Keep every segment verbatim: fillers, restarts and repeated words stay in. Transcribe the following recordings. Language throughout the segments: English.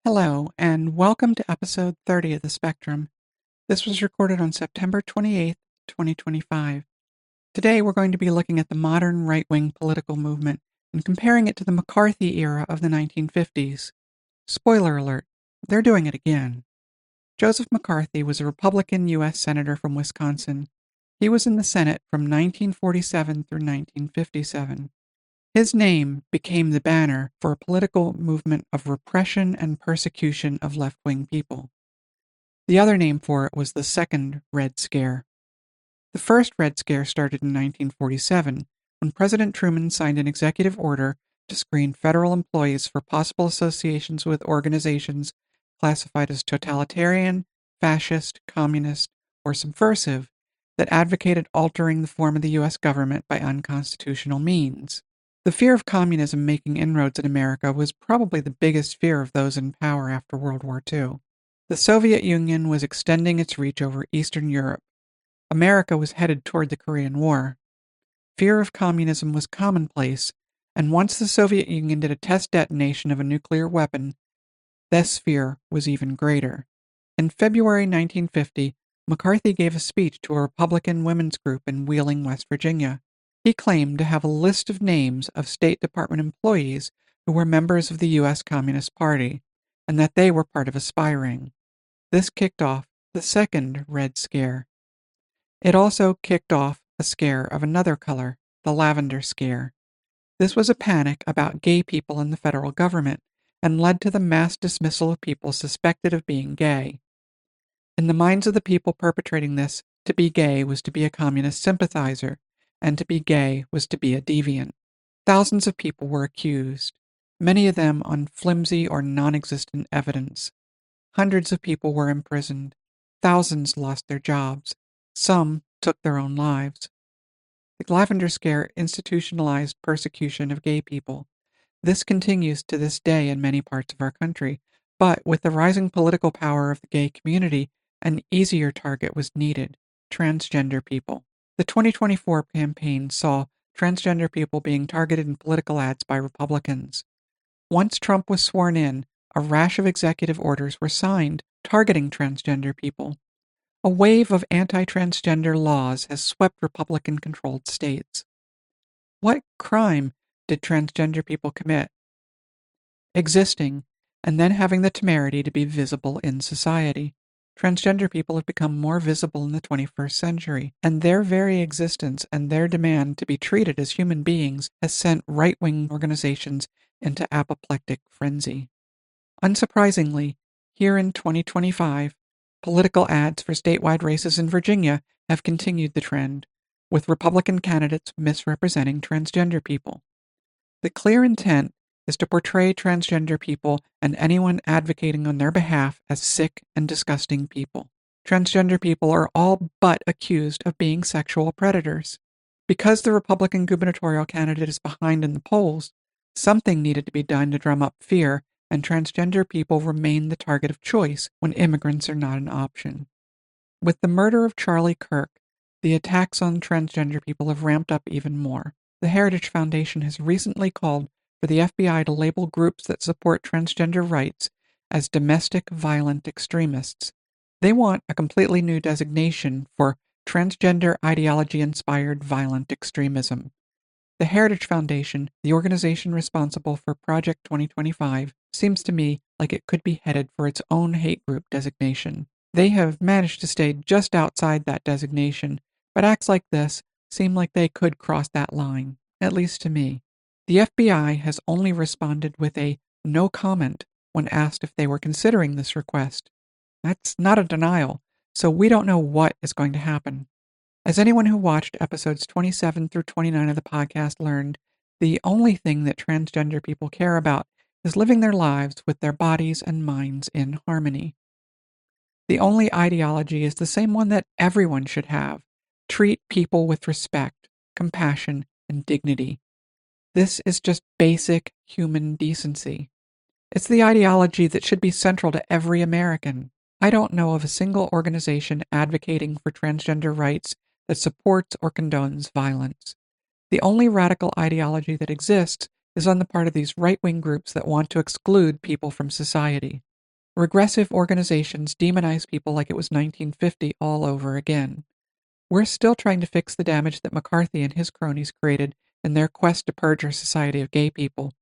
Hello, and welcome to episode thirty of The Spectrum. This was recorded on September twenty-eighth, twenty twenty-five. Today we're going to be looking at the modern right-wing political movement and comparing it to the McCarthy era of the nineteen fifties. Spoiler alert, they're doing it again. Joseph McCarthy was a Republican U S Senator from Wisconsin. He was in the Senate from nineteen forty-seven through nineteen fifty-seven. His name became the banner for a political movement of repression and persecution of left-wing people. The other name for it was the Second Red Scare. The first Red Scare started in nineteen forty-seven, when President Truman signed an executive order to screen federal employees for possible associations with organizations classified as totalitarian, fascist, communist, or subversive that advocated altering the form of the U S government by unconstitutional means. The fear of communism making inroads in America was probably the biggest fear of those in power after World War Two. The Soviet Union was extending its reach over Eastern Europe. America was headed toward the Korean War. Fear of communism was commonplace, and once the Soviet Union did a test detonation of a nuclear weapon, this fear was even greater. In February nineteen fifty, McCarthy gave a speech to a Republican women's group in Wheeling, West Virginia. He claimed to have a list of names of State Department employees who were members of the U S Communist Party, and that they were part of a spy ring. This kicked off the second Red Scare. It also kicked off a scare of another color, the Lavender Scare. This was a panic about gay people in the federal government, and led to the mass dismissal of people suspected of being gay. In the minds of the people perpetrating this, to be gay was to be a communist sympathizer, and to be gay was to be a deviant. Thousands of people were accused, many of them on flimsy or non-existent evidence. Hundreds of people were imprisoned. Thousands lost their jobs. Some took their own lives. The Lavender Scare institutionalized persecution of gay people. This continues to this day in many parts of our country, but with the rising political power of the gay community, an easier target was needed: transgender people. The twenty twenty-four campaign saw transgender people being targeted in political ads by Republicans. Once Trump was sworn in, a rash of executive orders were signed targeting transgender people. A wave of anti-transgender laws has swept Republican-controlled states. What crime did transgender people commit? Existing, and then having the temerity to be visible in society. Transgender people have become more visible in the twenty-first century, and their very existence and their demand to be treated as human beings has sent right-wing organizations into apoplectic frenzy. Unsurprisingly, here in twenty twenty-five, political ads for statewide races in Virginia have continued the trend, with Republican candidates misrepresenting transgender people. The clear intent is to portray transgender people and anyone advocating on their behalf as sick and disgusting people. Transgender people are all but accused of being sexual predators. Because the Republican gubernatorial candidate is behind in the polls, something needed to be done to drum up fear, and transgender people remain the target of choice when immigrants are not an option. With the murder of Charlie Kirk, the attacks on transgender people have ramped up even more. The Heritage Foundation has recently called for the F B I to label groups that support transgender rights as domestic violent extremists. They want a completely new designation for transgender ideology-inspired violent extremism. The Heritage Foundation, the organization responsible for Project twenty twenty-five, seems to me like it could be headed for its own hate group designation. They have managed to stay just outside that designation, but acts like this seem like they could cross that line, at least to me. The F B I has only responded with a no comment when asked if they were considering this request. That's not a denial, so we don't know what is going to happen. As anyone who watched episodes twenty-seven through twenty-nine of the podcast learned, the only thing that transgender people care about is living their lives with their bodies and minds in harmony. The only ideology is the same one that everyone should have: treat people with respect, compassion, and dignity. This is just basic human decency. It's the ideology that should be central to every American. I don't know of a single organization advocating for transgender rights that supports or condones violence. The only radical ideology that exists is on the part of these right-wing groups that want to exclude people from society. Regressive organizations demonize people like it was nineteen fifty all over again. We're still trying to fix the damage that McCarthy and his cronies created in their quest to purge our society of gay people.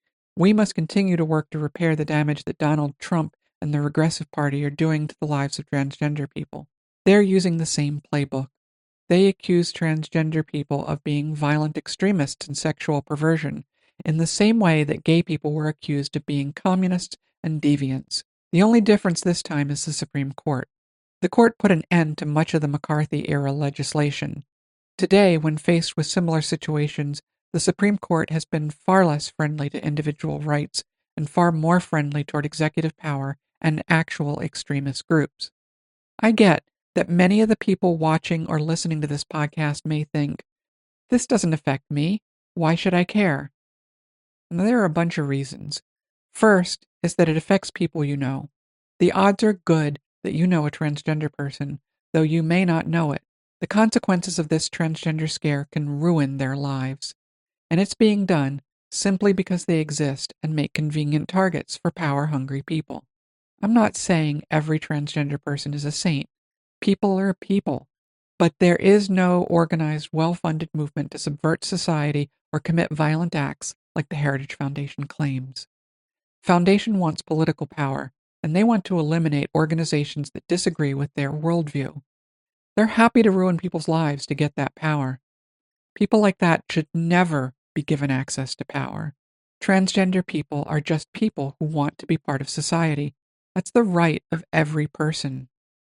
We must continue to work to repair the damage that Donald Trump and the Regressive Party are doing to the lives of transgender people. They're using the same playbook. They accuse transgender people of being violent extremists and sexual perversion, in the same way that gay people were accused of being communists and deviants. The only difference this time is the Supreme Court. The court put an end to much of the McCarthy-era legislation. Today, when faced with similar situations, the Supreme Court has been far less friendly to individual rights and far more friendly toward executive power and actual extremist groups. I get that many of the people watching or listening to this podcast may think, this doesn't affect me. Why should I care? And there are a bunch of reasons. First is that it affects people you know. The odds are good that you know a transgender person, though you may not know it. The consequences of this transgender scare can ruin their lives. And it's being done simply because they exist and make convenient targets for power-hungry people. I'm not saying every transgender person is a saint. People are people. But there is no organized, well-funded movement to subvert society or commit violent acts like the Heritage Foundation claims. Foundation wants political power, and they want to eliminate organizations that disagree with their worldview. They're happy to ruin people's lives to get that power. People like that should never be given access to power. Transgender people are just people who want to be part of society. That's the right of every person.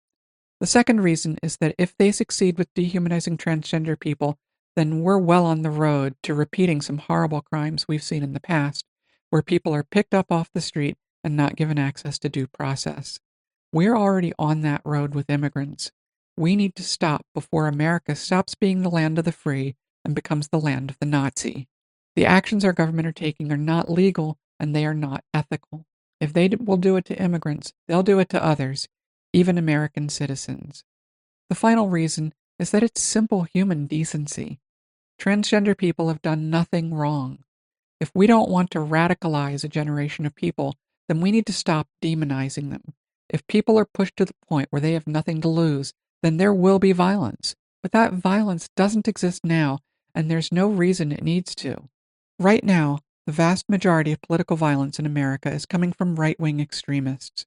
The second reason is that if they succeed with dehumanizing transgender people, then we're well on the road to repeating some horrible crimes we've seen in the past, where people are picked up off the street and not given access to due process. We're already on that road with immigrants. We need to stop before America stops being the land of the free and becomes the land of the Nazi. The actions our government are taking are not legal and they are not ethical. If they will do it to immigrants, they'll do it to others, even American citizens. The final reason is that it's simple human decency. Transgender people have done nothing wrong. If we don't want to radicalize a generation of people, then we need to stop demonizing them. If people are pushed to the point where they have nothing to lose, then there will be violence. But that violence doesn't exist now, and there's no reason it needs to. Right now, the vast majority of political violence in America is coming from right-wing extremists.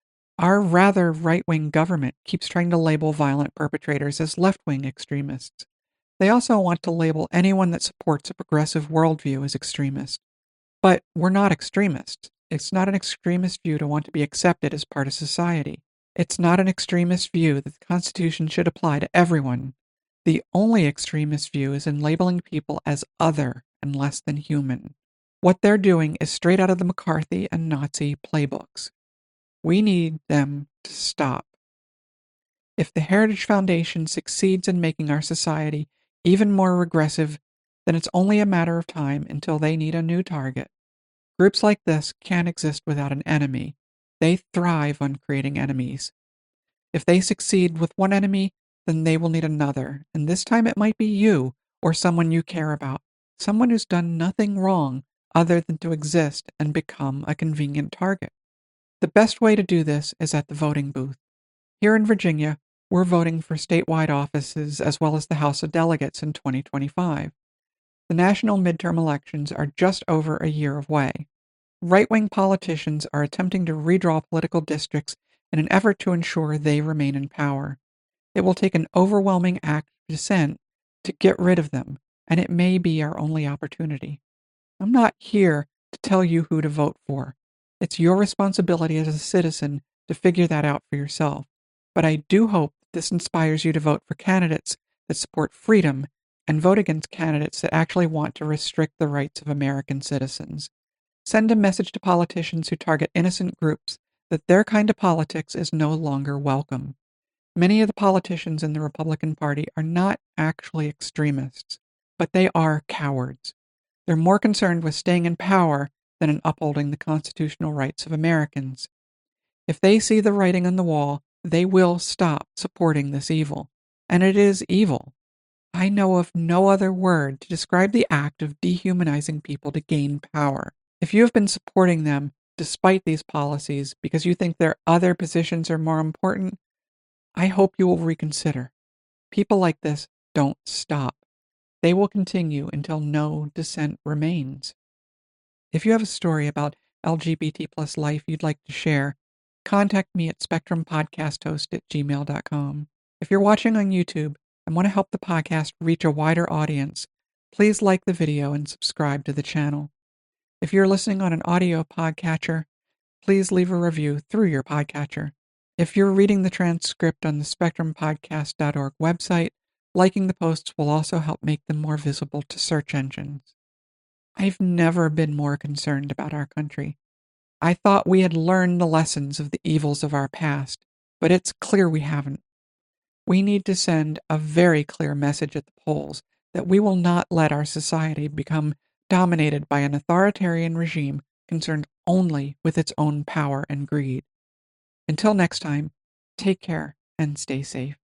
Our rather right-wing government keeps trying to label violent perpetrators as left-wing extremists. They also want to label anyone that supports a progressive worldview as extremist. But we're not extremists. It's not an extremist view to want to be accepted as part of society. It's not an extremist view that the Constitution should apply to everyone. The only extremist view is in labeling people as other and less than human. What they're doing is straight out of the McCarthy and Nazi playbooks. We need them to stop. If the Heritage Foundation succeeds in making our society even more regressive, then it's only a matter of time until they need a new target. Groups like this can't exist without an enemy. They thrive on creating enemies. If they succeed with one enemy, then they will need another, and this time it might be you or someone you care about, someone who's done nothing wrong other than to exist and become a convenient target. The best way to do this is at the voting booth. Here in Virginia, we're voting for statewide offices as well as the House of Delegates in twenty twenty-five. The national midterm elections are just over a year away. Right-wing politicians are attempting to redraw political districts in an effort to ensure they remain in power. It will take an overwhelming act of dissent to get rid of them, and it may be our only opportunity. I'm not here to tell you who to vote for. It's your responsibility as a citizen to figure that out for yourself. But I do hope this inspires you to vote for candidates that support freedom and vote against candidates that actually want to restrict the rights of American citizens. Send a message to politicians who target innocent groups that their kind of politics is no longer welcome. Many of the politicians in the Republican Party are not actually extremists, but they are cowards. They're more concerned with staying in power than in upholding the constitutional rights of Americans. If they see the writing on the wall, they will stop supporting this evil. And it is evil. I know of no other word to describe the act of dehumanizing people to gain power. If you have been supporting them, despite these policies because you think their other positions are more important, I hope you will reconsider. People like this don't stop. They will continue until no dissent remains. If you have a story about L G B T plus life you'd like to share, contact me at spectrumpodcasthost at gmail dot com. If you're watching on YouTube and want to help the podcast reach a wider audience, please like the video and subscribe to the channel. If you're listening on an audio podcatcher, please leave a review through your podcatcher. If you're reading the transcript on the spectrum podcast dot org website, liking the posts will also help make them more visible to search engines. I've never been more concerned about our country. I thought we had learned the lessons of the evils of our past, but it's clear we haven't. We need to send a very clear message at the polls that we will not let our society become dominated by an authoritarian regime concerned only with its own power and greed. Until next time, take care and stay safe.